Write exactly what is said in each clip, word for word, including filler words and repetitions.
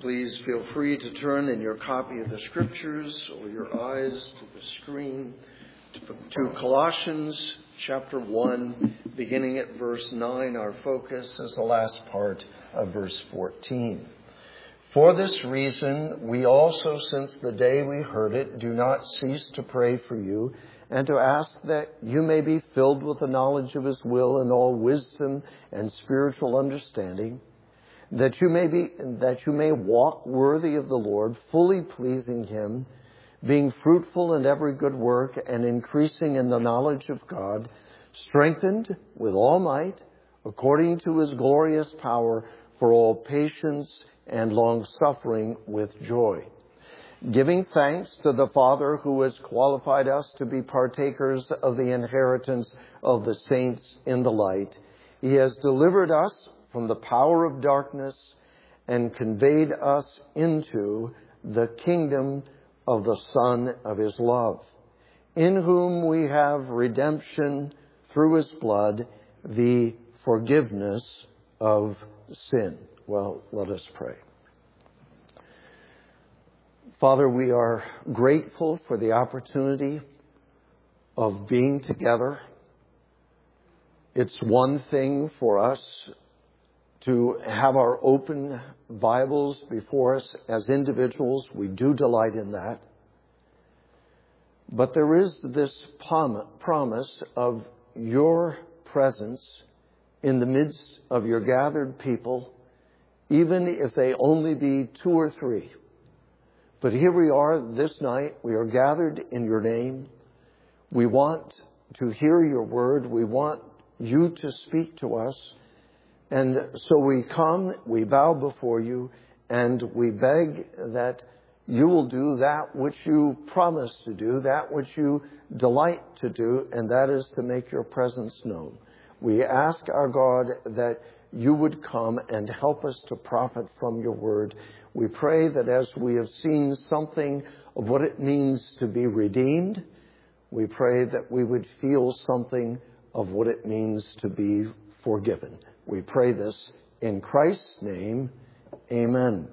Please feel free to turn in your copy of the Scriptures or your eyes to the screen to Colossians chapter one, beginning at verse nine. Our focus is the last part of verse fourteen. For this reason, we also, since the day we heard it, do not cease to pray for you and to ask that you may be filled with the knowledge of His will and all wisdom and spiritual understanding, that you may be, that you may walk worthy of the Lord, fully pleasing Him, being fruitful in every good work and increasing in the knowledge of God, strengthened with all might, according to His glorious power, for all patience and long-suffering with joy, giving thanks to the Father who has qualified us to be partakers of the inheritance of the saints in the light. He has delivered us from the power of darkness and conveyed us into the kingdom of the Son of His love, in whom we have redemption through His blood, the forgiveness of sin. Well, let us pray. Father, we are grateful for the opportunity of being together. It's one thing for us to have our open Bibles before us as individuals. We do delight in that. But there is this promise of your presence in the midst of your gathered people, even if they only be two or three. But here we are this night. We are gathered in your name. We want to hear your word. We want you to speak to us. And so we come, we bow before you, and we beg that you will do that which you promised to do, that which you delight to do, and that is to make your presence known. We ask our God that you would come and help us to profit from your word. We pray that as we have seen something of what it means to be redeemed, we pray that we would feel something of what it means to be forgiven. We pray this in Christ's name. Amen.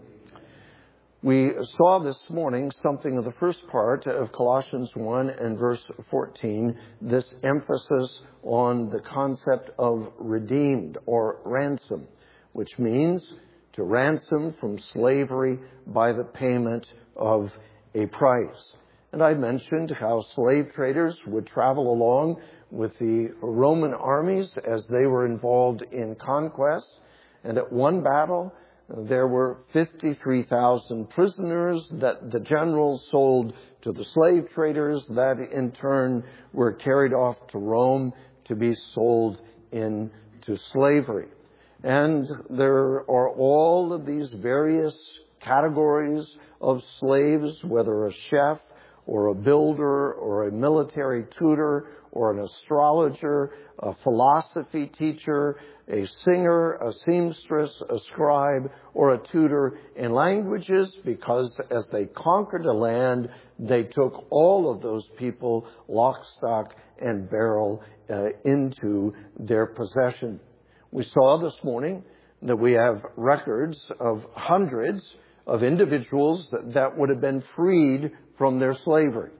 We saw this morning something of the first part of Colossians one and verse fourteen, this emphasis on the concept of redeemed or ransom, which means to ransom from slavery by the payment of a price. And I mentioned how slave traders would travel along with the Roman armies as they were involved in conquest. And at one battle, there were fifty-three thousand prisoners that the generals sold to the slave traders that in turn were carried off to Rome to be sold into slavery. And there are all of these various categories of slaves, whether a chef or a builder or a military tutor or an astrologer, a philosophy teacher, a singer, a seamstress, a scribe, or a tutor in languages, because as they conquered a land, they took all of those people, lock, stock, and barrel, uh, into their possession. We saw this morning that we have records of hundreds of individuals that, that would have been freed from their slavery.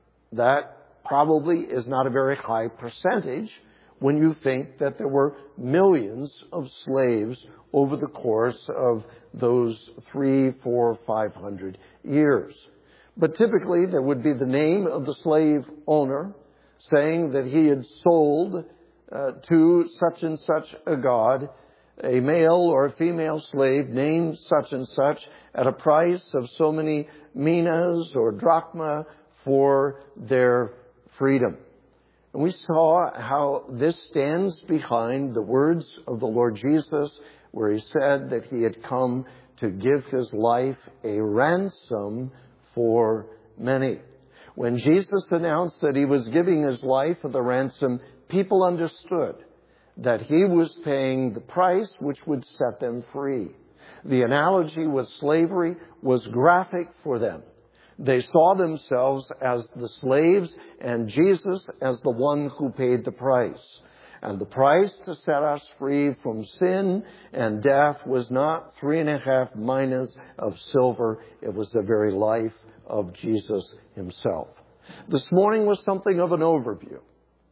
That probably is not a very high percentage when you think that there were millions of slaves over the course of those three, four, five hundred years. But typically there would be the name of the slave owner saying that he had sold uh, to such and such a god a male or a female slave named such and such at a price of so many minas or drachma for their freedom. And we saw how this stands behind the words of the Lord Jesus, where He said that He had come to give His life a ransom for many. When Jesus announced that He was giving His life as a ransom, people understood that He was paying the price which would set them free. The analogy with slavery was graphic for them. They saw themselves as the slaves and Jesus as the one who paid the price. And the price to set us free from sin and death was not three and a half minas of silver. It was the very life of Jesus himself. This morning was something of an overview.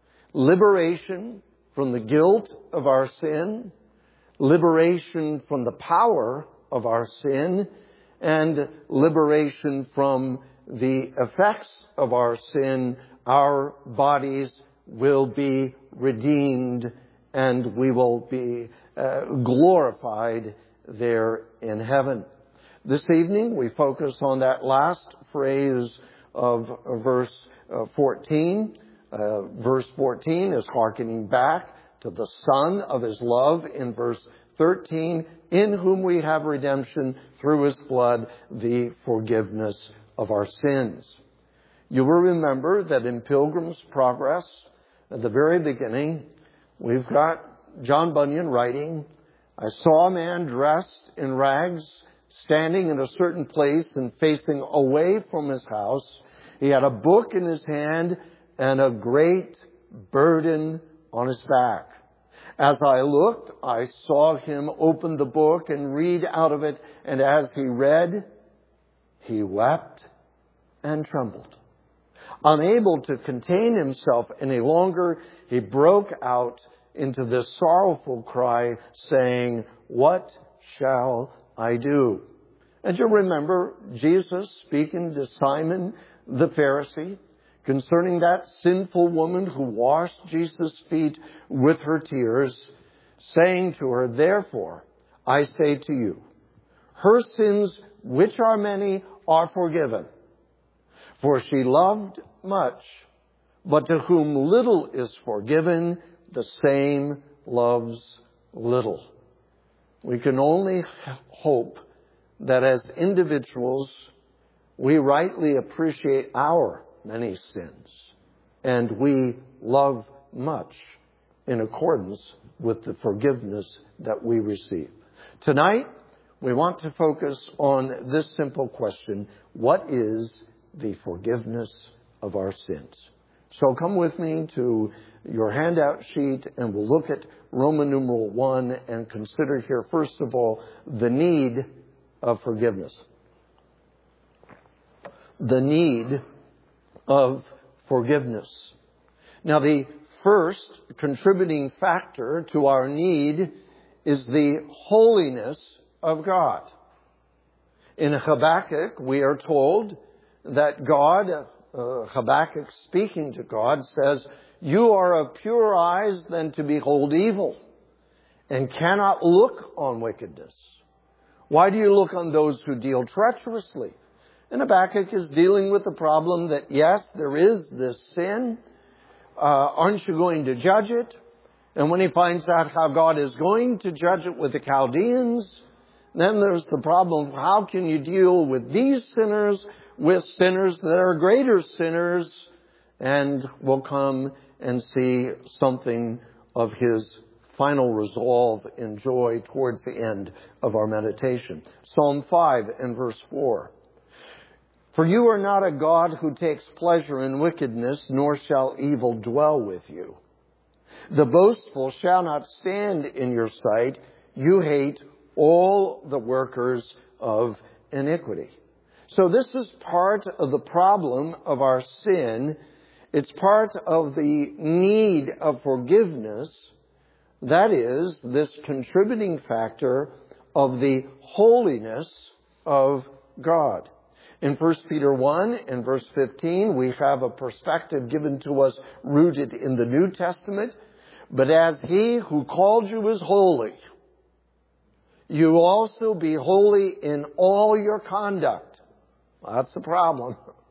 Liberation from the guilt of our sin, liberation from the power of our sin, and liberation from the effects of our sin. Our bodies will be redeemed and we will be uh, glorified there in heaven. This evening we focus on that last phrase of verse uh, fourteen. Uh, verse fourteen is hearkening back to the Son of His love in verse thirteen, in whom we have redemption through His blood, the forgiveness of our sins. You will remember that in Pilgrim's Progress, at the very beginning, we've got John Bunyan writing, I saw a man dressed in rags, standing in a certain place and facing away from his house. He had a book in his hand and a great burden on his back. As I looked, I saw him open the book and read out of it, and as he read, he wept and trembled. Unable to contain himself any longer, he broke out into this sorrowful cry, saying, "What shall I do?" And you remember Jesus speaking to Simon the Pharisee concerning that sinful woman who washed Jesus' feet with her tears, saying to her, "Therefore, I say to you, her sins, which are many, are forgiven. For she loved much, but to whom little is forgiven, the same loves little." We can only hope that as individuals, we rightly appreciate our many sins, and we love much in accordance with the forgiveness that we receive. Tonight, we want to focus on this simple question: what is the forgiveness of our sins? So come with me to your handout sheet and we'll look at Roman numeral one and consider here, first of all, the need of forgiveness. The need of forgiveness. Now, the first contributing factor to our need is the holiness of God. In Habakkuk, we are told that God, uh, Habakkuk speaking to God, says, "You are of purer eyes than to behold evil, and cannot look on wickedness. Why do you look on those who deal treacherously?" And Habakkuk is dealing with the problem that, yes, there is this sin. Uh, aren't you going to judge it? And when he finds out how God is going to judge it with the Chaldeans, then there's the problem of how can you deal with these sinners with sinners that are greater sinners? And we'll come and see something of his final resolve and joy towards the end of our meditation. Psalm five and verse four. "For you are not a God who takes pleasure in wickedness, nor shall evil dwell with you. The boastful shall not stand in your sight. You hate all the workers of iniquity." So this is part of the problem of our sin. It's part of the need of forgiveness. That is, this contributing factor of the holiness of God. In First Peter one and verse fifteen, we have a perspective given to us rooted in the New Testament. "But as He who called you is holy, you also be holy in all your conduct." Well, that's the problem.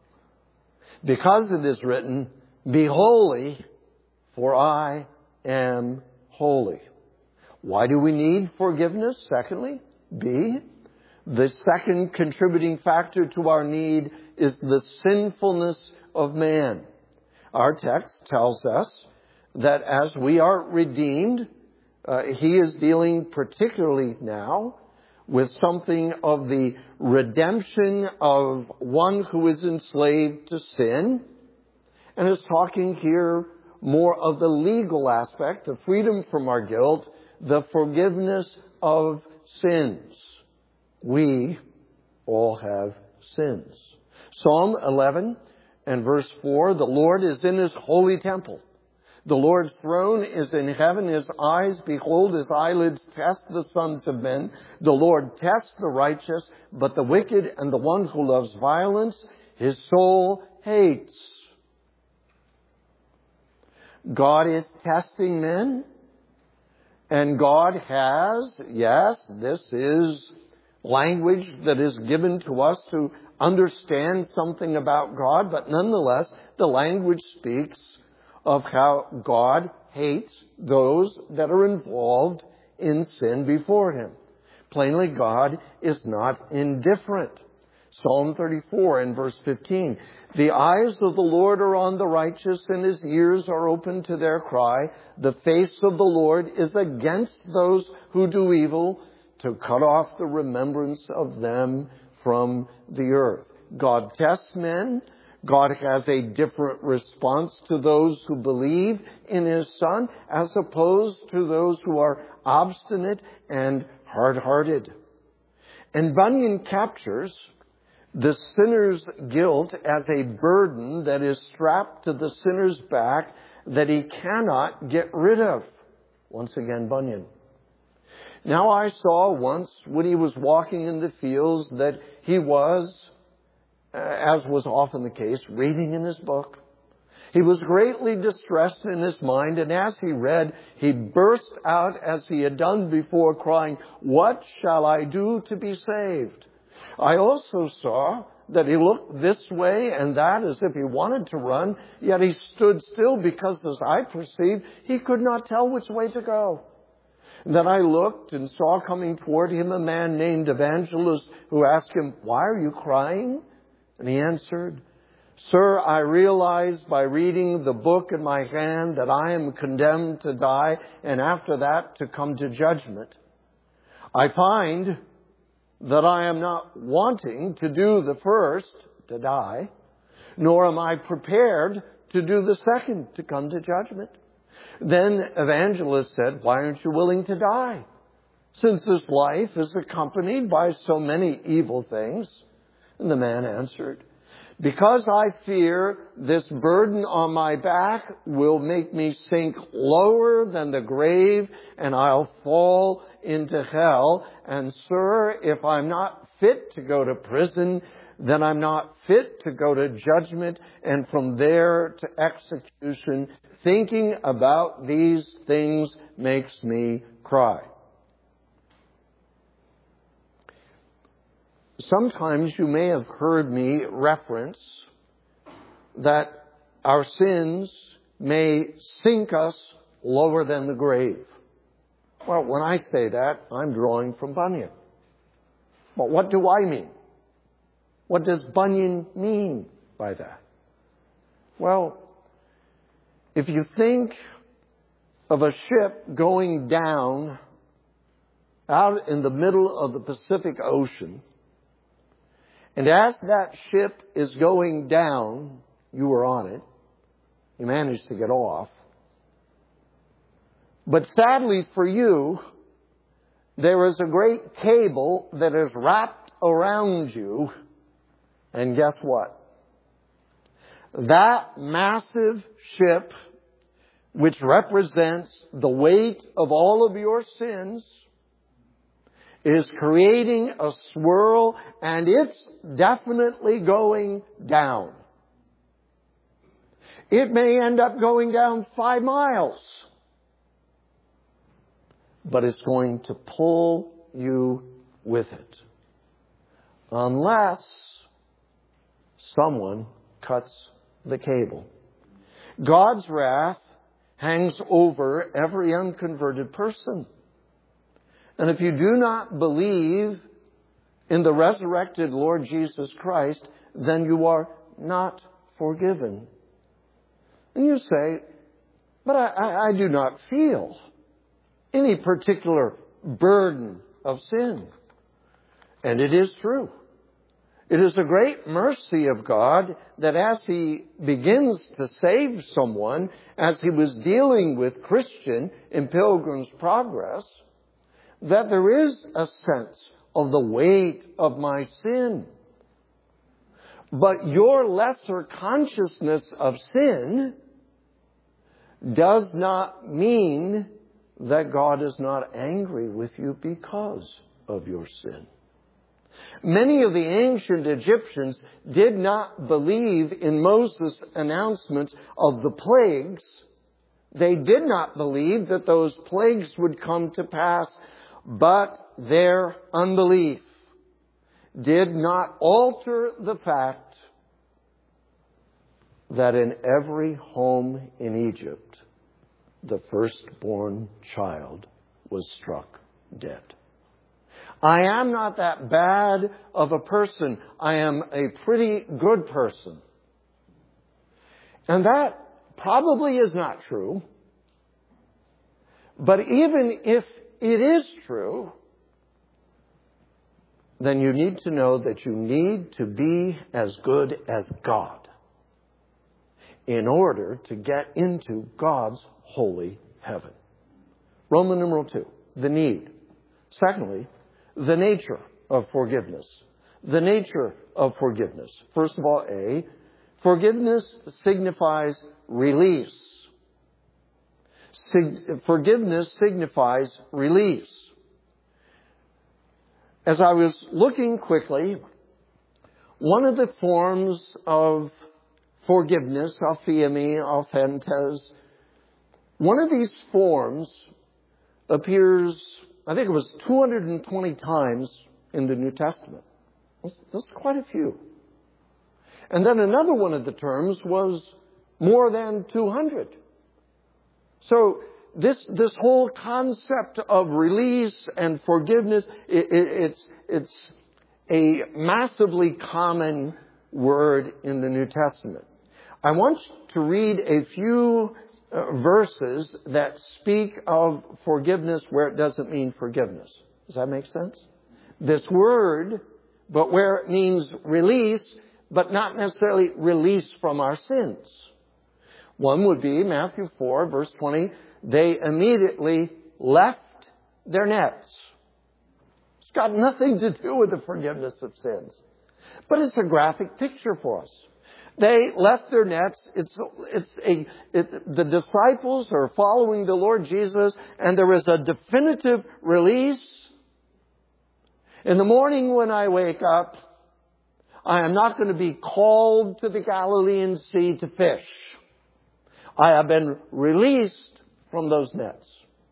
Because it is written, "Be holy, for I am holy." Why do we need forgiveness? Secondly, B, the second contributing factor to our need is the sinfulness of man. Our text tells us that as we are redeemed, uh, he is dealing particularly now with something of the redemption of one who is enslaved to sin, and is talking here more of the legal aspect, the freedom from our guilt, the forgiveness of sins. We all have sins. Psalm eleven and verse four, the Lord is in his holy temple. The Lord's throne is in heaven. His eyes behold, his eyelids test the sons of men. The Lord tests the righteous, but the wicked and the one who loves violence, his soul hates. God is testing men, and God has, yes, this is language that is given to us to understand something about God, but nonetheless, the language speaks of how God hates those that are involved in sin before him. Plainly, God is not indifferent. Psalm thirty-four and verse fifteen, the eyes of the Lord are on the righteous, and his ears are open to their cry. The face of the Lord is against those who do evil, to cut off the remembrance of them from the earth. God tests men. God has a different response to those who believe in his Son as opposed to those who are obstinate and hard-hearted. And Bunyan captures the sinner's guilt as a burden that is strapped to the sinner's back that he cannot get rid of. Once again, Bunyan. Now I saw once when he was walking in the fields that he was, as was often the case, reading in his book. He was greatly distressed in his mind, and as he read, he burst out as he had done before, crying, "What shall I do to be saved?" I also saw that he looked this way and that as if he wanted to run, yet he stood still because, as I perceived, he could not tell which way to go. Then I looked and saw coming toward him a man named Evangelist, who asked him, "Why are you crying?" And he answered, "Sir, I realize by reading the book in my hand that I am condemned to die, and after that to come to judgment. I find that I am not wanting to do the first, to die, nor am I prepared to do the second, to come to judgment." Then Evangelist said, "Why aren't you willing to die, since this life is accompanied by so many evil things?" And the man answered, "Because I fear this burden on my back will make me sink lower than the grave, and I'll fall into hell. And sir, if I'm not fit to go to prison, then I'm not fit to go to judgment, and from there to execution. Thinking about these things makes me cry." Sometimes you may have heard me reference that our sins may sink us lower than the grave. Well, when I say that, I'm drawing from Bunyan. But what do I mean? What does Bunyan mean by that? Well, if you think of a ship going down out in the middle of the Pacific Ocean, and as that ship is going down, you were on it, you managed to get off. But sadly for you, there is a great cable that is wrapped around you. And guess what? That massive ship, which represents the weight of all of your sins, is creating a swirl, and it's definitely going down. It may end up going down five miles, but it's going to pull you with it. Unless someone cuts the cable. God's wrath hangs over every unconverted person. And if you do not believe in the resurrected Lord Jesus Christ, then you are not forgiven. And you say, "But I, I, I do not feel any particular burden of sin." And it is true. It is a great mercy of God that as He begins to save someone, as He was dealing with Christian in Pilgrim's Progress, that there is a sense of the weight of my sin. But your lesser consciousness of sin does not mean that God is not angry with you because of your sin. Many of the ancient Egyptians did not believe in Moses' announcements of the plagues. They did not believe that those plagues would come to pass, but their unbelief did not alter the fact that in every home in Egypt, the firstborn child was struck dead. I am not that bad of a person. I am a pretty good person. And that probably is not true. But even if it is true, then you need to know that you need to be as good as God in order to get into God's holy heaven. Roman numeral two, the need. Secondly, the nature of forgiveness. The nature of forgiveness. First of all, A, forgiveness signifies release. Sig- forgiveness signifies release. As I was looking quickly, one of the forms of forgiveness, aphiemi, authentes, one of these forms appears, I think it was two hundred twenty times in the New Testament. That's, that's quite a few. And then another one of the terms was more than two hundred. So this this whole concept of release and forgiveness, it, it, it's it's a massively common word in the New Testament. I want to read a few uh, verses that speak of forgiveness where it doesn't mean forgiveness. Does that make sense? This word, but where it means release, but not necessarily release from our sins. One would be Matthew four, verse twenty. They immediately left their nets. It's got nothing to do with the forgiveness of sins. But it's a graphic picture for us. They left their nets. It's, it's a, it, the disciples are following the Lord Jesus, and there is a definitive release. In the morning when I wake up, I am not going to be called to the Galilean Sea to fish. I have been released from those nets.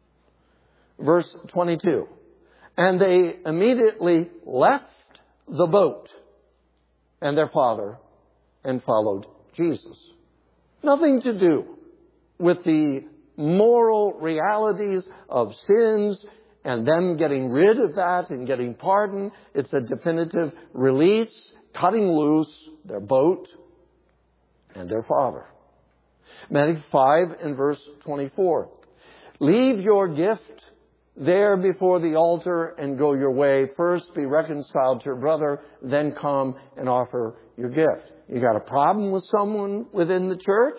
Verse twenty-two. And they immediately left the boat and their father and followed Jesus. Nothing to do with the moral realities of sins and them getting rid of that and getting pardon. It's a definitive release, cutting loose their boat and their father. Matthew five and verse twenty-four. Leave your gift there before the altar and go your way. First be reconciled to your brother, then come and offer your gift. You got a problem with someone within the church?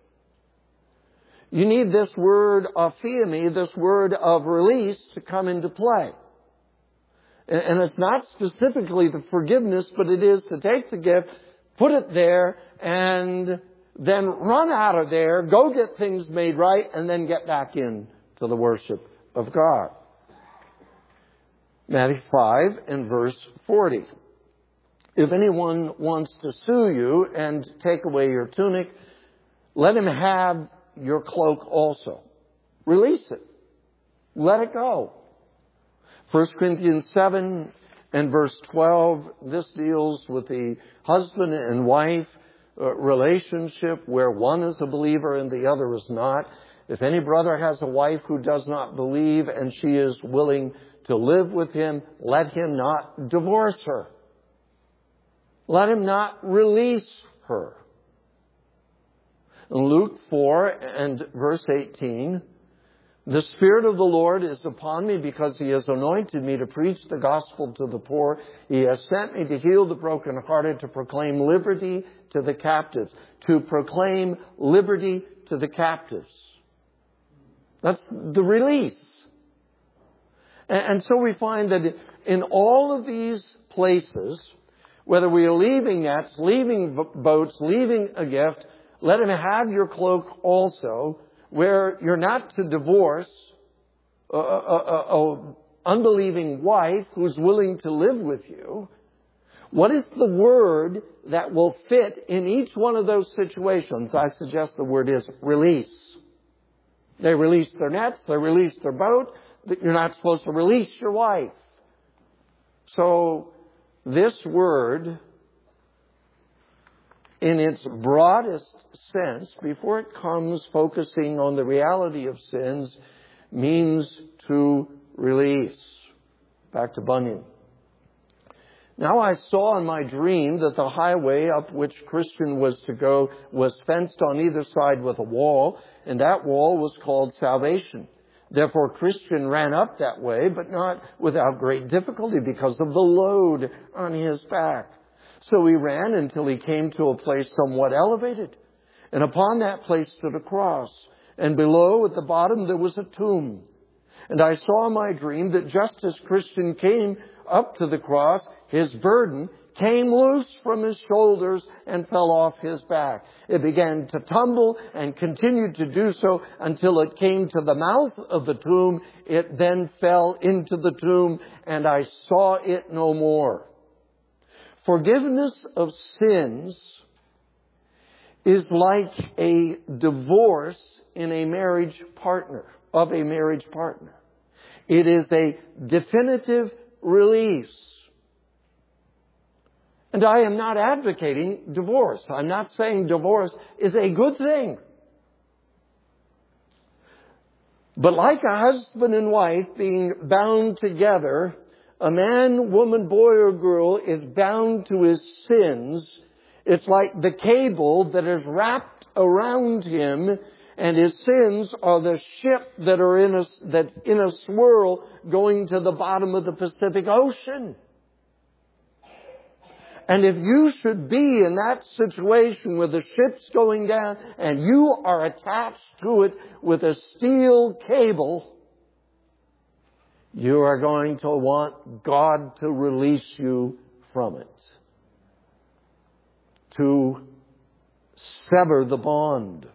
You need this word aphiemi, this word of release, to come into play. And it's not specifically the forgiveness, but it is to take the gift, put it there, and then run out of there, go get things made right, and then get back in to the worship of God. Matthew five and verse forty. If anyone wants to sue you and take away your tunic, let him have your cloak also. Release it. Let it go. First Corinthians seven and verse twelve, this deals with the husband and wife relationship where one is a believer and the other is not. If any brother has a wife who does not believe and she is willing to live with him, let him not divorce her. Let him not release her. In Luke four and verse eighteen, The Spirit of the Lord is upon me because He has anointed me to preach the gospel to the poor. He has sent me to heal the brokenhearted, to proclaim liberty to the captives. To proclaim liberty to the captives. That's the release. And so we find that in all of these places, whether we are leaving nets, leaving boats, leaving a gift, let him have your cloak also, where you're not to divorce a, a, a, a unbelieving wife who's willing to live with you. What is the word that will fit in each one of those situations? I suggest the word is release. They release their nets, they release their boat. You're not supposed to release your wife. So this word, in its broadest sense, before it comes focusing on the reality of sins, means to release. Back to Bunyan. Now I saw in my dream that the highway up which Christian was to go was fenced on either side with a wall, and that wall was called salvation. Therefore Christian ran up that way, but not without great difficulty because of the load on his back. So he ran until he came to a place somewhat elevated. And upon that place stood a cross. And below at the bottom there was a tomb. And I saw in my dream that just as Christian came up to the cross, his burden came loose from his shoulders and fell off his back. It began to tumble and continued to do so until it came to the mouth of the tomb. It then fell into the tomb and I saw it no more. Forgiveness of sins is like a divorce in a marriage partner, of a marriage partner. It is a definitive release. And I am not advocating divorce. I'm not saying divorce is a good thing. But like a husband and wife being bound together, a man, woman, boy, or girl is bound to his sins. It's like the cable that is wrapped around him, and his sins are the ship that are in a, that in a swirl going to the bottom of the Pacific Ocean. And if you should be in that situation where the ship's going down and you are attached to it with a steel cable, you are going to want God to release you from it. To sever the bond.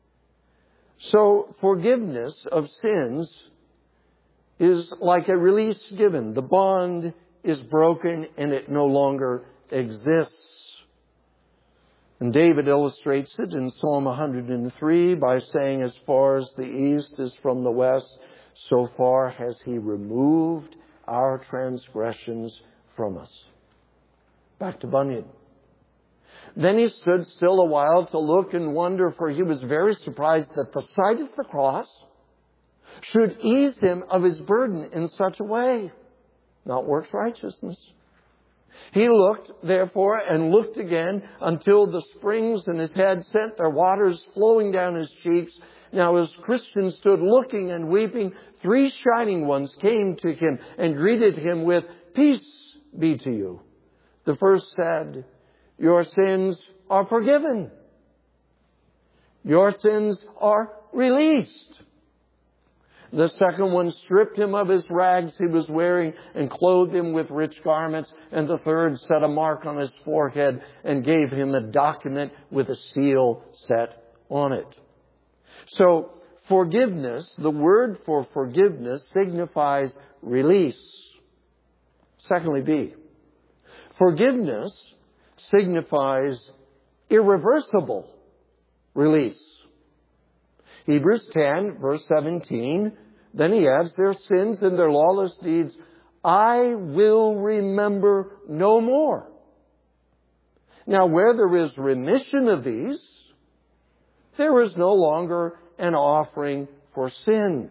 So forgiveness of sins is like a release given. The bond is broken and it no longer exists. And David illustrates it in Psalm one hundred three by saying, as far as the east is from the west, so far has He removed our transgressions from us. Back to Bunyan. Then he stood still a while to look and wonder, for he was very surprised that the sight of the cross should ease him of his burden in such a way. Not works righteousness. He looked, therefore, and looked again until the springs in his head sent their waters flowing down his cheeks. Now as Christian stood looking and weeping, three shining ones came to him and greeted him with, "Peace be to you." The first said, "Your sins are forgiven. Your sins are released." The second one stripped him of his rags he was wearing and clothed him with rich garments. And the third set a mark on his forehead and gave him a document with a seal set on it. So forgiveness, the word for forgiveness signifies release. Secondly, B. Forgiveness signifies irreversible release. Hebrews ten, verse seventeen, then he adds, "Their sins and their lawless deeds I will remember no more." Now, where there is remission of these, there is no longer an offering for sin.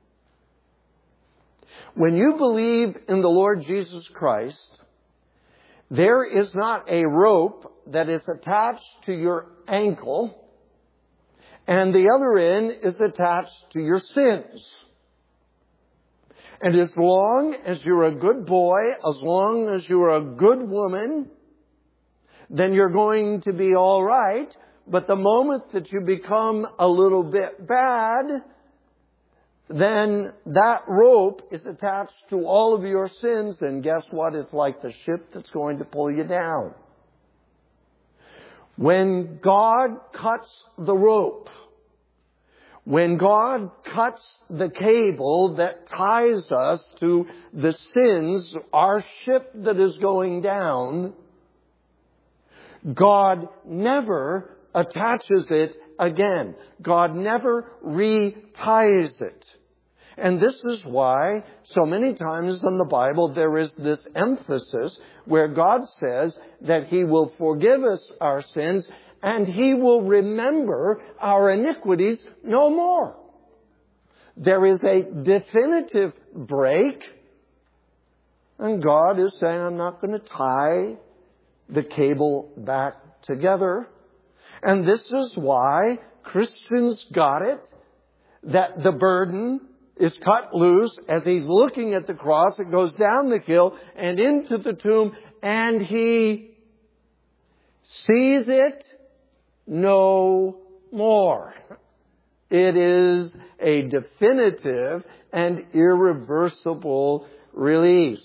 When you believe in the Lord Jesus Christ, there is not a rope that is attached to your ankle and the other end is attached to your sins. And as long as you're a good boy, as long as you're a good woman, then you're going to be all right. But the moment that you become a little bit bad, then that rope is attached to all of your sins. And guess what? It's like the ship that's going to pull you down. When God cuts the rope, when God cuts the cable that ties us to the sins, our ship that is going down, God never attaches it again. God never reties it. And this is why so many times in the Bible there is this emphasis where God says that He will forgive us our sins and He will remember our iniquities no more. There is a definitive break, and God is saying, I'm not going to tie the cable back together. And this is why Christians got it, that the burden is cut loose as He's looking at the cross. It goes down the hill and into the tomb, and He sees it no more. It is a definitive and irreversible release.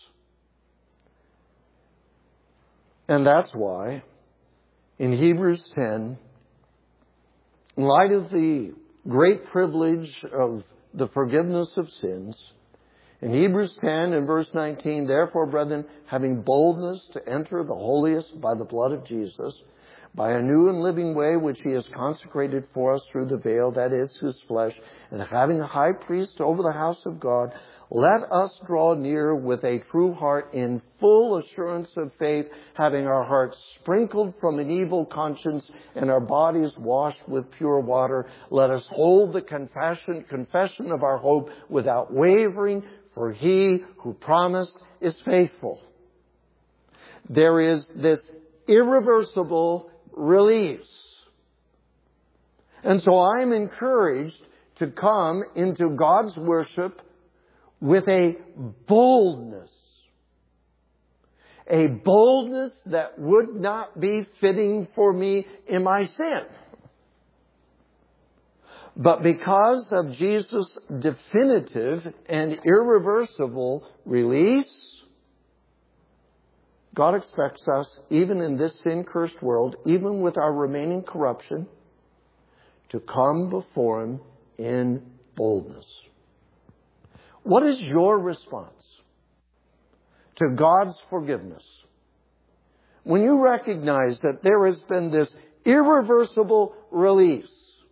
And that's why in Hebrews ten, in light of the great privilege of the forgiveness of sins, in Hebrews ten and verse nineteen, therefore, brethren, having boldness to enter the holiest by the blood of Jesus, by a new and living way which He has consecrated for us through the veil, that is, His flesh, and having a high priest over the house of God, let us draw near with a true heart in full assurance of faith, having our hearts sprinkled from an evil conscience and our bodies washed with pure water. Let us hold the confession, confession of our hope without wavering, for He who promised is faithful. There is this irreversible release. And so I'm encouraged to come into God's worship with a boldness. A boldness that would not be fitting for me in my sin. But because of Jesus' definitive and irreversible release, God expects us, even in this sin-cursed world, even with our remaining corruption, to come before Him in boldness. What is your response to God's forgiveness? When you recognize that there has been this irreversible release,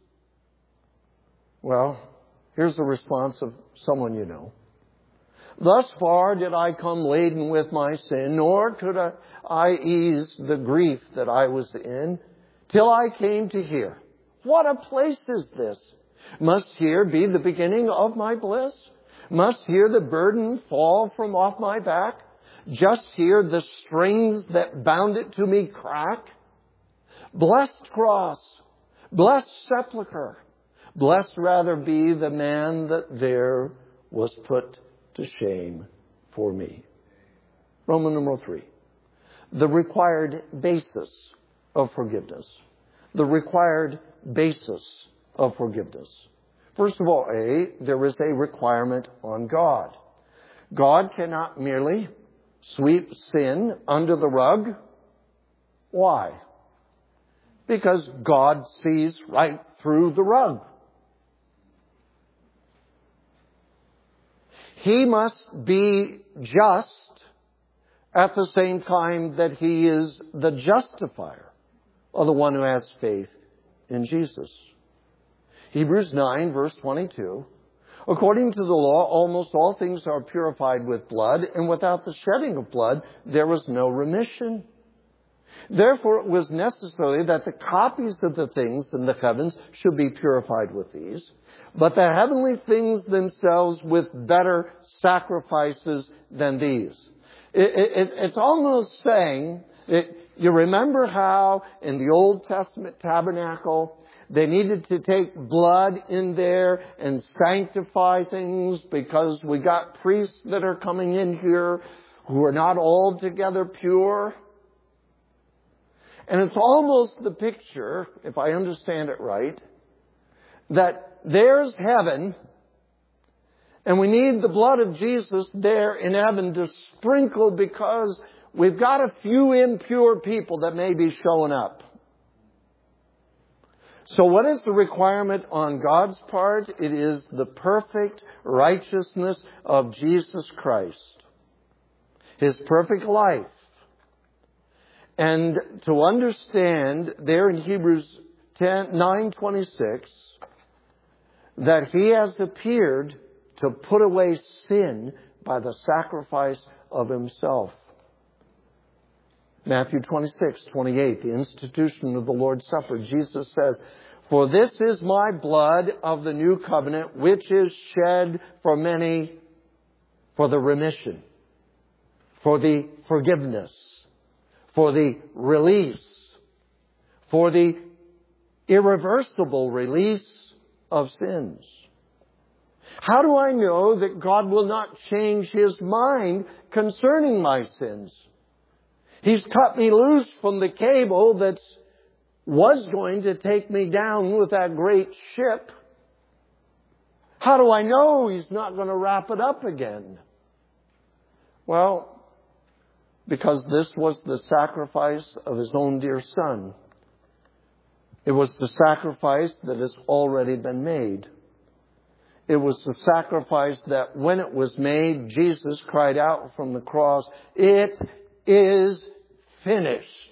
well, here's the response of someone you know. Thus far did I come laden with my sin, nor could I, I ease the grief that I was in, till I came to here. What a place is this? Must here be the beginning of my bliss? Must here the burden fall from off my back? Just here the strings that bound it to me crack? Blessed cross, blessed sepulchre, blessed rather be the man that there was put to shame for me. Roman numeral three. The required basis of forgiveness. The required basis of forgiveness. First of all, A, there is a requirement on God. God cannot merely sweep sin under the rug. Why? Because God sees right through the rug. He must be just at the same time that He is the justifier, or the one who has faith in Jesus. Hebrews nine, verse twenty-two. According to the law, almost all things are purified with blood, and without the shedding of blood, there was no remission. Therefore, it was necessary that the copies of the things in the heavens should be purified with these, but the heavenly things themselves with better sacrifices than these. It, it, it's almost saying, it, you remember how in the Old Testament tabernacle, They needed to take blood in there and sanctify things because we got priests that are coming in here who are not altogether pure. And it's almost the picture, if I understand it right, that there's heaven, and we need the blood of Jesus there in heaven to sprinkle because we've got a few impure people that may be showing up. So what is the requirement on God's part? It is the perfect righteousness of Jesus Christ. His perfect life. And to understand there in Hebrews nine twenty-six that He has appeared to put away sin by the sacrifice of Himself. Matthew twenty-six twenty-eight, the institution of the Lord's Supper, Jesus says, "For this is my blood of the new covenant, which is shed for many for the remission, for the forgiveness, for the release, for the irreversible release of sins." How do I know that God will not change His mind concerning my sins? He's cut me loose from the cable that was going to take me down with that great ship. How do I know He's not going to wrap it up again? Well, because this was the sacrifice of His own dear Son. It was the sacrifice that has already been made. It was the sacrifice that when it was made, Jesus cried out from the cross, "It is finished."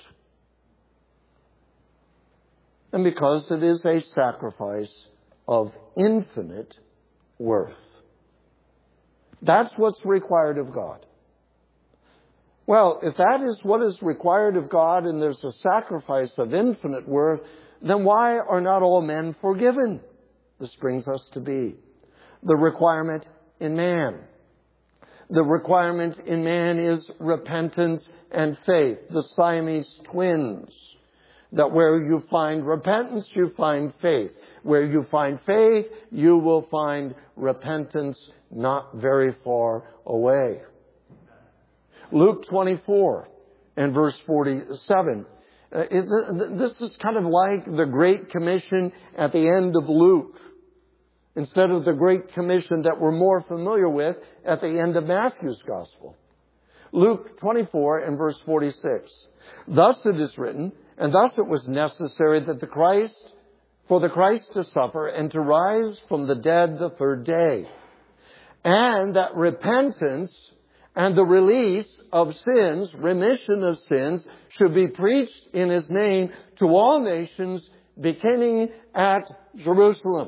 And because it is a sacrifice of infinite worth. That's what's required of God. Well, if that is what is required of God and there's a sacrifice of infinite worth, then why are not all men forgiven? This brings us to be the requirement in man. The requirement in man is repentance and faith, the Siamese twins. That where you find repentance, you find faith. Where you find faith, you will find repentance not very far away. Luke twenty-four and verse forty-seven. Uh, it, this is kind of like the Great Commission at the end of Luke, instead of the Great Commission that we're more familiar with at the end of Matthew's Gospel. Luke twenty-four and verse forty-six. "Thus it is written, and thus it was necessary that the Christ, for the Christ to suffer and to rise from the dead the third day, and that repentance and the release of sins, remission of sins, should be preached in His name to all nations, beginning at Jerusalem."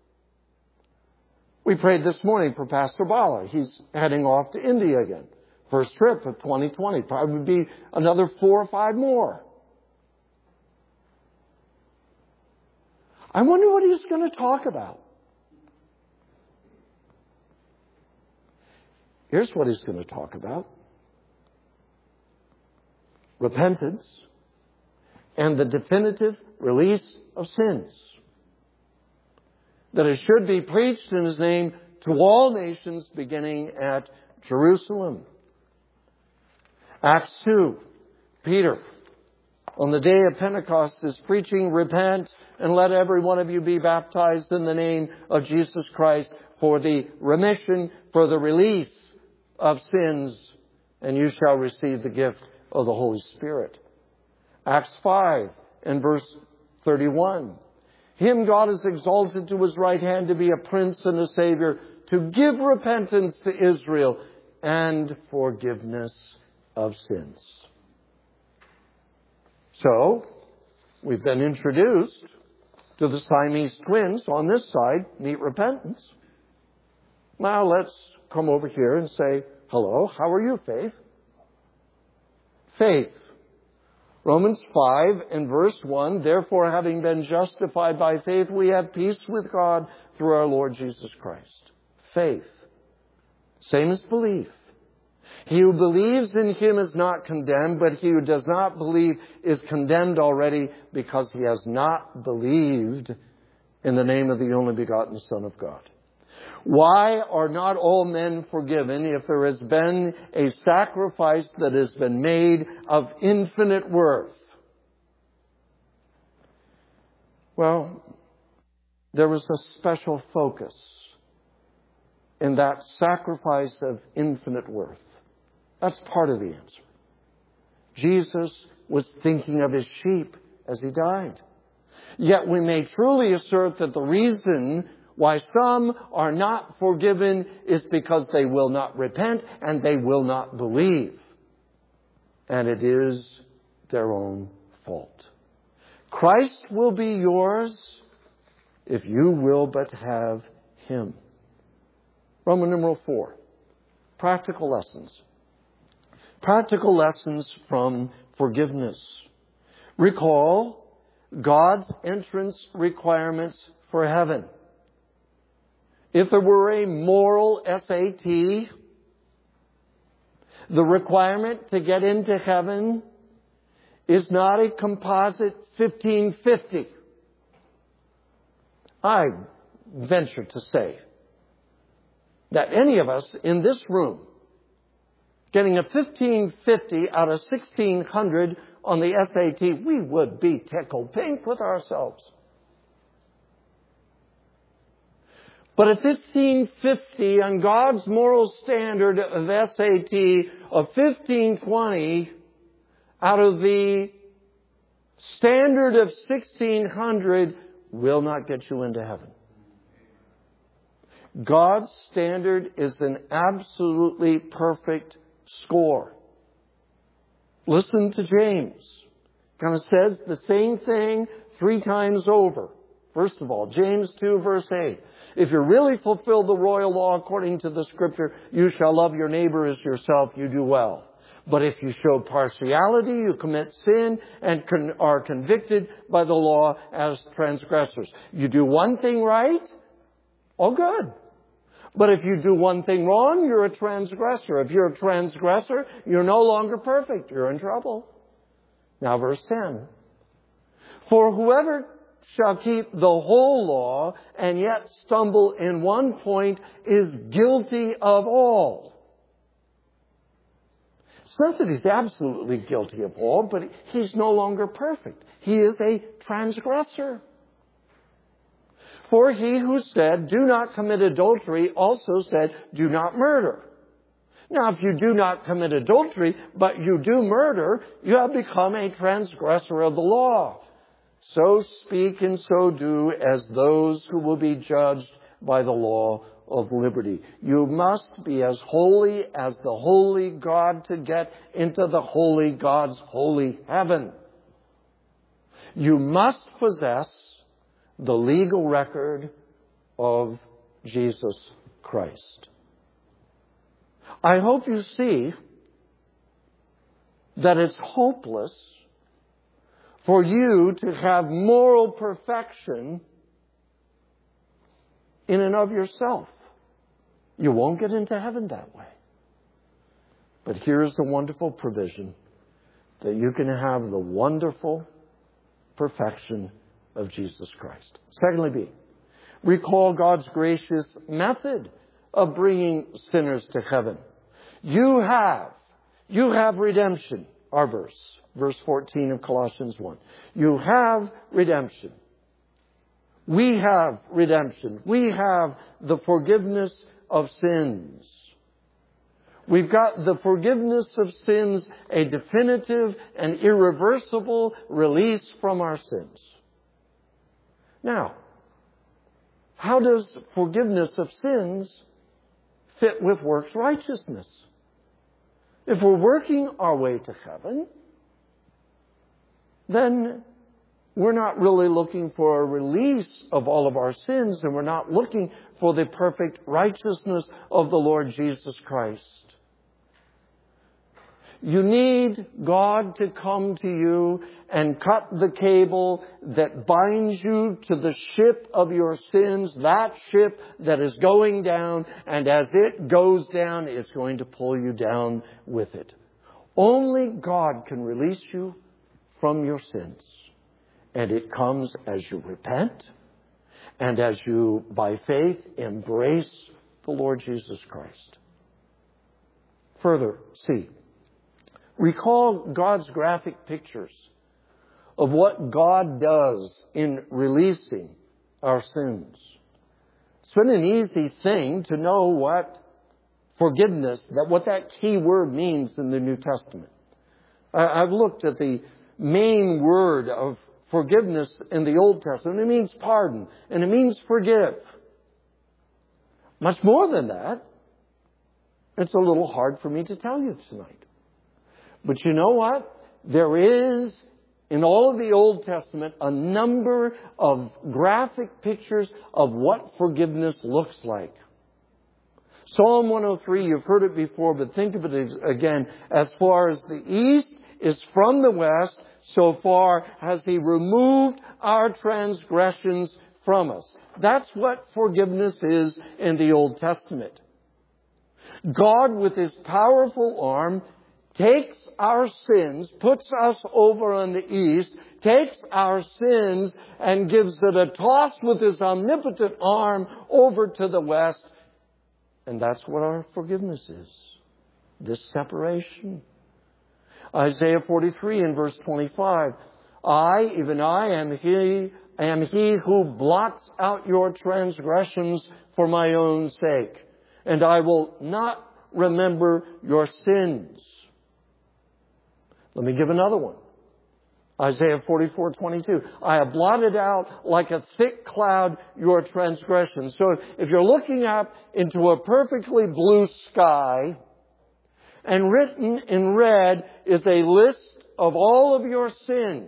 We prayed this morning for Pastor Bala. He's heading off to India again. First trip of twenty twenty. Probably be another four or five more. I wonder what he's going to talk about. Here's what he's going to talk about. Repentance and the definitive release of sins. That it should be preached in His name to all nations, beginning at Jerusalem. Acts two, Peter, on the day of Pentecost, is preaching, "Repent and let every one of you be baptized in the name of Jesus Christ for the remission, for the release of sins, and you shall receive the gift of the Holy Spirit." Acts five and verse thirty-one. "Him God has exalted to His right hand to be a prince and a savior, to give repentance to Israel and forgiveness of sins." So, we've been introduced to the Siamese twins on this side, meet repentance. Now let's come over here and say, hello, how are you, Faith? Faith. Romans five and verse one, "Therefore, having been justified by faith, we have peace with God through our Lord Jesus Christ." Faith. Same as belief. He who believes in him is not condemned, but he who does not believe is condemned already because he has not believed in the name of the only begotten Son of God. Why are not all men forgiven if there has been a sacrifice that has been made of infinite worth? Well, there was a special focus in that sacrifice of infinite worth. That's part of the answer. Jesus was thinking of his sheep as he died. Yet we may truly assert that the reason why some are not forgiven is because they will not repent and they will not believe. And it is their own fault. Christ will be yours if you will but have him. Roman numeral four. Practical lessons. Practical lessons from forgiveness. Recall God's entrance requirements for heaven. If there were a moral S A T, the requirement to get into heaven is not a composite fifteen fifty. I venture to say that any of us in this room getting a fifteen fifty out of sixteen hundred on the S A T, we would be tickled pink with ourselves. But a fifteen fifty on God's moral standard of S A T of fifteen twenty out of the standard of sixteen hundred will not get you into heaven. God's standard is an absolutely perfect score. Listen to James. Kind of says the same thing three times over. First of all, James two verse eight. If you really fulfill the royal law according to the Scripture, you shall love your neighbor as yourself, you do well. But if you show partiality, you commit sin and con- are convicted by the law as transgressors. You do one thing right, all good. But if you do one thing wrong, you're a transgressor. If you're a transgressor, you're no longer perfect. You're in trouble. Now verse ten. For whoever shall keep the whole law and yet stumble in one point is guilty of all. It's not that he's absolutely guilty of all, but he's no longer perfect. He is a transgressor. For he who said, do not commit adultery, also said, do not murder. Now, if you do not commit adultery, but you do murder, you have become a transgressor of the law. So speak and so do as those who will be judged by the law of liberty. You must be as holy as the holy God to get into the holy God's holy heaven. You must possess the legal record of Jesus Christ. I hope you see that it's hopeless for you to have moral perfection in and of yourself. You won't get into heaven that way. But here's the wonderful provision that you can have the wonderful perfection of Jesus Christ. Secondly, B, recall God's gracious method of bringing sinners to heaven. You have, you have redemption. Our verse, verse fourteen of Colossians one. You have redemption. We have redemption. We have the forgiveness of sins. We've got the forgiveness of sins, a definitive and irreversible release from our sins. Now, how does forgiveness of sins fit with works righteousness? If we're working our way to heaven, then we're not really looking for a release of all of our sins, and we're not looking for the perfect righteousness of the Lord Jesus Christ. You need God to come to you and cut the cable that binds you to the ship of your sins, that ship that is going down, and as it goes down, it's going to pull you down with it. Only God can release you from your sins. And it comes as you repent and as you, by faith, embrace the Lord Jesus Christ. Further, see, recall God's graphic pictures of what God does in releasing our sins. It's been an easy thing to know what forgiveness, that what that key word means in the New Testament. I've looked at the main word of forgiveness in the Old Testament. It means pardon, and it means forgive. Much more than that, it's a little hard for me to tell you tonight. But you know what? There is, in all of the Old Testament, a number of graphic pictures of what forgiveness looks like. Psalm one oh three, you've heard it before, but think of it again. As far as the east is from the west, so far has He removed our transgressions from us. That's what forgiveness is in the Old Testament. God, with His powerful arm, takes our sins, puts us over on the east, takes our sins and gives it a toss with His omnipotent arm over to the west. And that's what our forgiveness is. This separation. Isaiah forty-three in verse twenty-five. I, even I, am He, am He who blots out your transgressions for my own sake. And I will not remember your sins. Let me give another one. Isaiah forty-four twenty-two. I have blotted out like a thick cloud your transgressions. So if you're looking up into a perfectly blue sky, and written in red is a list of all of your sins,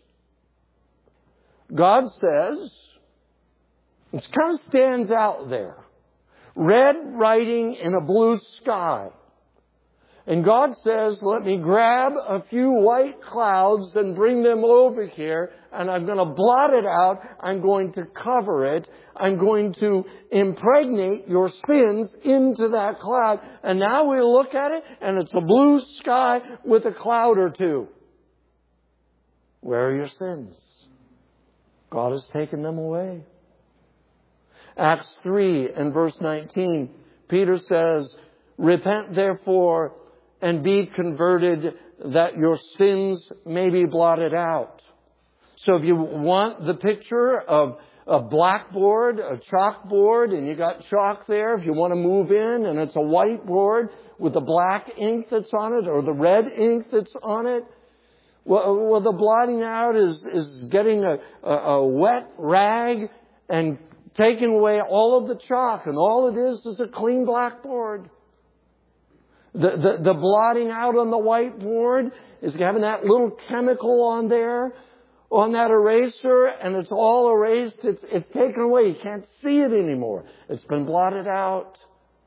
God says, it kind of stands out there. Red writing in a blue sky. And God says, let me grab a few white clouds and bring them over here, and I'm going to blot it out. I'm going to cover it. I'm going to impregnate your sins into that cloud. And now we look at it, and it's a blue sky with a cloud or two. Where are your sins? God has taken them away. Acts three and verse nineteen, Peter says, repent therefore and be converted that your sins may be blotted out. So if you want the picture of a blackboard, a chalkboard, and you got chalk there, if you want to move in and it's a whiteboard with the black ink that's on it or the red ink that's on it, well, well the blotting out is, is getting a, a, a wet rag and taking away all of the chalk, and all it is is a clean blackboard. The, the, the blotting out on the whiteboard is having that little chemical on there, on that eraser, and it's all erased. It's, it's taken away. You can't see it anymore. It's been blotted out.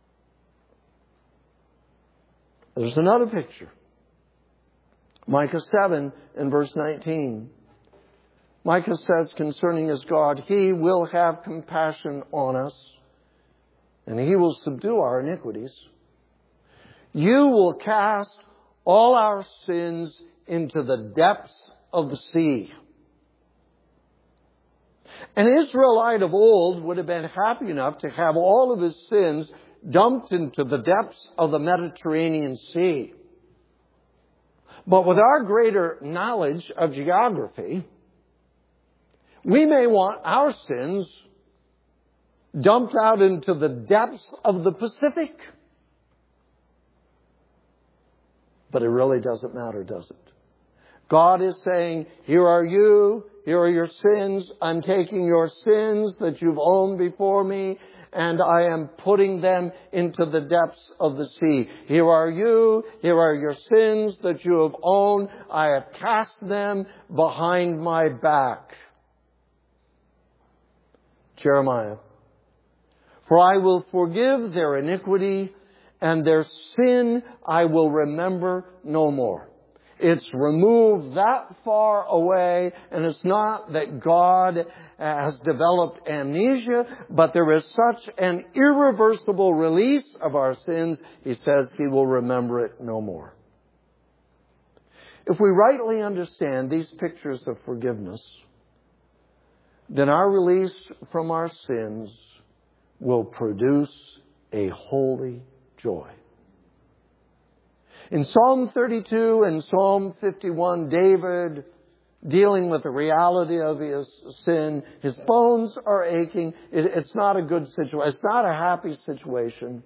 There's another picture. Micah seven and verse nineteen. Micah says concerning his God, He will have compassion on us, and He will subdue our iniquities. You will cast all our sins into the depths of the sea. An Israelite of old would have been happy enough to have all of his sins dumped into the depths of the Mediterranean Sea. But with our greater knowledge of geography, we may want our sins dumped out into the depths of the Pacific. But it really doesn't matter, does it? God is saying, here are you, here are your sins. I'm taking your sins that you've owned before me, and I am putting them into the depths of the sea. Here are you, here are your sins that you have owned. I have cast them behind my back. Jeremiah. For I will forgive their iniquity, and their sin I will remember no more. It's removed that far away, and it's not that God has developed amnesia, but there is such an irreversible release of our sins, He says He will remember it no more. If we rightly understand these pictures of forgiveness, then our release from our sins will produce a holy joy. In Psalm thirty-two and Psalm fifty-one, David, dealing with the reality of his sin, his bones are aching. It, it's not a good situation. It's not a happy situation,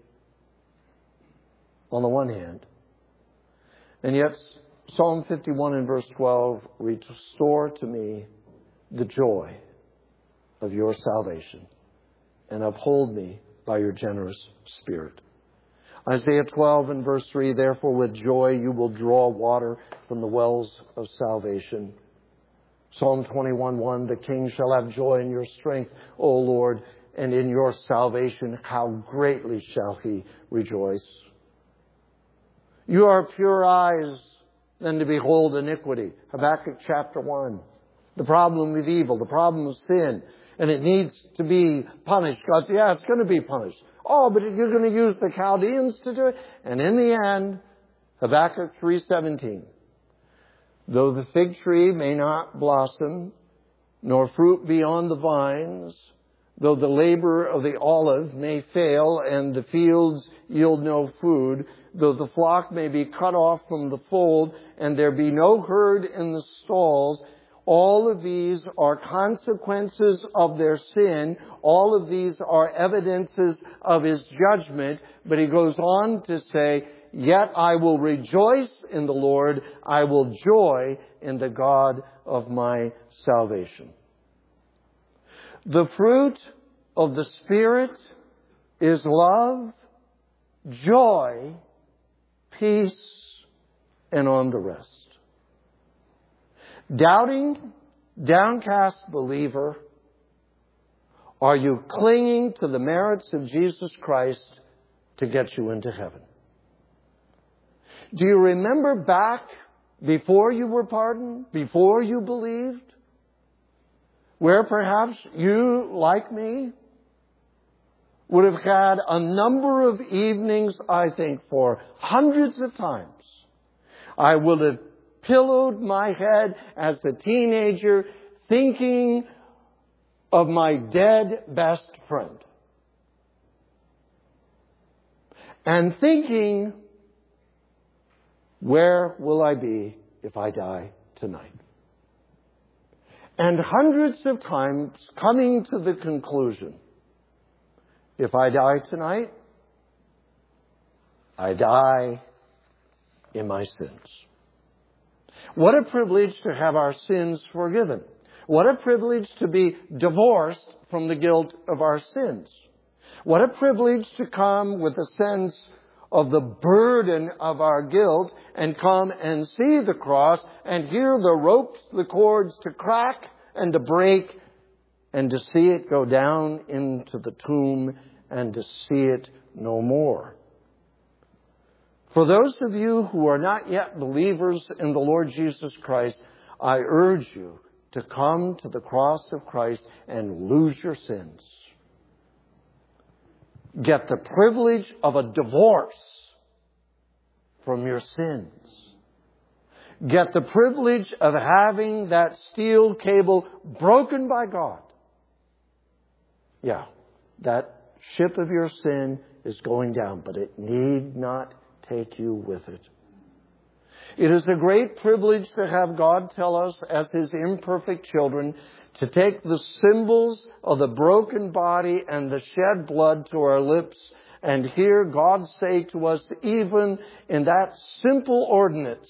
on the one hand. And yet, Psalm fifty-one and verse twelve, restore to me the joy of your salvation and uphold me by your generous spirit. Isaiah twelve and verse three, therefore with joy you will draw water from the wells of salvation. Psalm twenty-one one, the king shall have joy in your strength, O Lord, and in your salvation how greatly shall he rejoice. You are pure eyes than to behold iniquity. Habakkuk chapter one. The problem with evil, the problem of sin, and it needs to be punished. God, yeah, it's going to be punished. Oh, but you're going to use the Chaldeans to do it. And in the end, Habakkuk three seventeen. Though the fig tree may not blossom, nor fruit be on the vines, though the labor of the olive may fail and the fields yield no food, though the flock may be cut off from the fold and there be no herd in the stalls, all of these are consequences of their sin. All of these are evidences of His judgment. But He goes on to say, yet I will rejoice in the Lord. I will joy in the God of my salvation. The fruit of the Spirit is love, joy, peace, and on the rest. Doubting, downcast believer, are you clinging to the merits of Jesus Christ to get you into heaven? Do you remember back before you were pardoned, before you believed, where perhaps you, like me, would have had a number of evenings, I think, for hundreds of times. I would have pillowed my head as a teenager thinking of my dead best friend. And thinking, where will I be if I die tonight? And hundreds of times coming to the conclusion, if I die tonight, I die in my sins. What a privilege to have our sins forgiven. What a privilege to be divorced from the guilt of our sins. What a privilege to come with a sense of the burden of our guilt and come and see the cross and hear the ropes, the cords to crack and to break and to see it go down into the tomb and to see it no more. For those of you who are not yet believers in the Lord Jesus Christ, I urge you to come to the cross of Christ and lose your sins. Get the privilege of a divorce from your sins. Get the privilege of having that steel cable broken by God. Yeah, that ship of your sin is going down, but it need not take you with it. It is a great privilege to have God tell us as His imperfect children to take the symbols of the broken body and the shed blood to our lips and hear God say to us, even in that simple ordinance,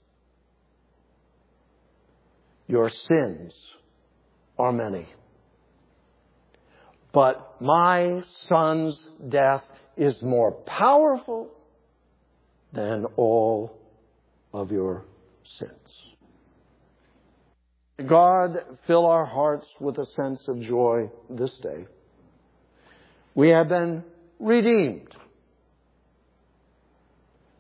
your sins are many. But my Son's death is more powerful than all of your sins. God, fill our hearts with a sense of joy this day. We have been redeemed.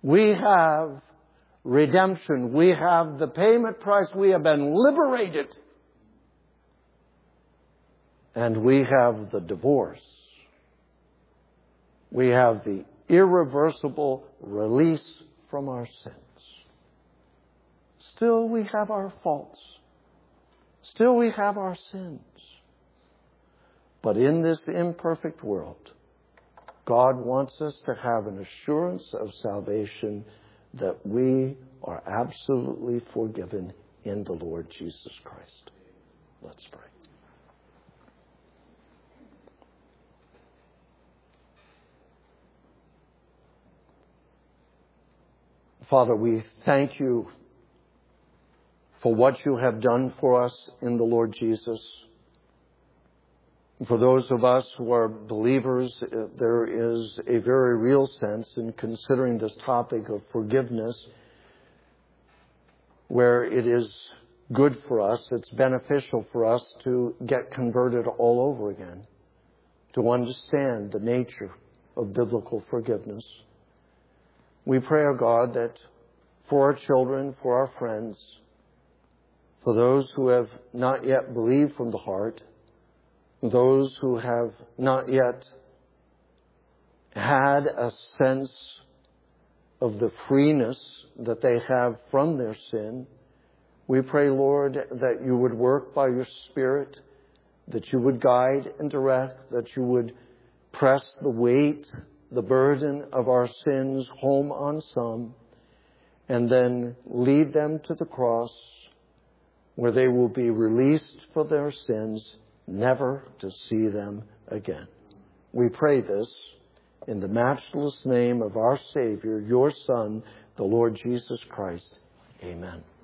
We have redemption. We have the payment price. We have been liberated. And we have the divorce. We have the irreversible release from our sins. Still we have our faults. Still we have our sins. But in this imperfect world, God wants us to have an assurance of salvation that we are absolutely forgiven in the Lord Jesus Christ. Let's pray. Father, we thank you for what you have done for us in the Lord Jesus. For those of us who are believers, there is a very real sense in considering this topic of forgiveness where it is good for us, it's beneficial for us to get converted all over again, to understand the nature of biblical forgiveness. We pray, O God, that for our children, for our friends, for those who have not yet believed from the heart, those who have not yet had a sense of the freeness that they have from their sin, we pray, Lord, that you would work by your Spirit, that you would guide and direct, that you would press the weight, the burden of our sins home on some, and then lead them to the cross where they will be released for their sins, never to see them again. We pray this in the matchless name of our Savior, your Son, the Lord Jesus Christ. Amen.